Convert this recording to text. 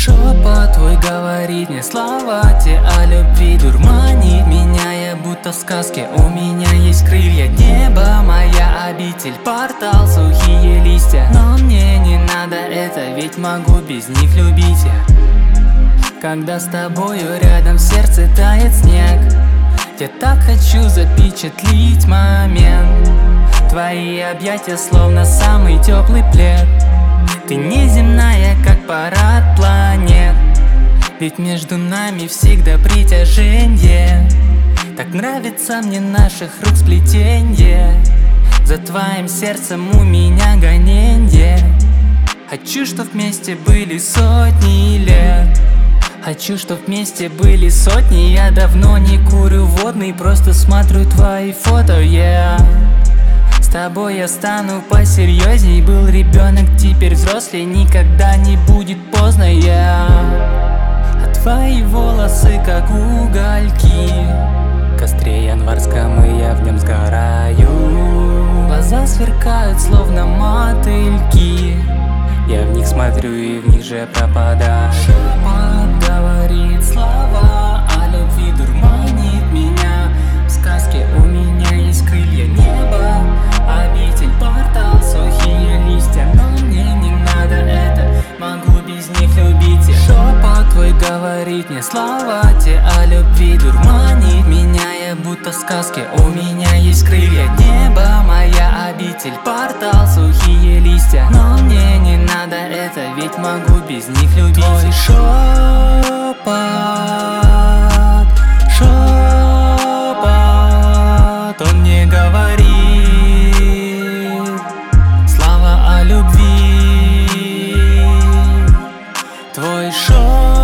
Шепот твой говорит мне слова те о любви, дурманит меня, я будто в сказке. У меня есть крылья, небо моя обитель, портал, сухие листья. Но мне не надо это, ведь могу без них любить я. Когда с тобою рядом в сердце тает снег, я так хочу запечатлить момент. Твои объятия словно самый теплый плед. Ты неземная, как парад планет, ведь между нами всегда притяженье. Так нравится мне наших рук сплетенье. За твоим сердцем у меня гоненье. Хочу, чтоб вместе были сотни лет. Хочу, чтоб вместе были сотни. Я давно не курю водный, просто смотрю твои фото, yeah. С тобой я стану посерьезней. Был ребенок, теперь взрослый, никогда не будет поздно, yeah. А твои волосы как угольки, в костре январском, и я в нем сгораю. Глаза сверкают, словно мотыльки, я в них смотрю и в них же пропадаю. Шепот говорит слова о любви, дурманит меня. В сказке у меня есть крылья, небо, обитель, портал, сухие листья. Но мне не надо это, могу без них любить я. Шепот твой говорит мне слова те о любви, дурманит меня, я будто в сказке. У меня есть крылья, небо моя обитель, портал, сухие листья. Но мне не надо это, ведь могу без них любить. Твой шепот, он мне говорит слова о любви. Твой шепот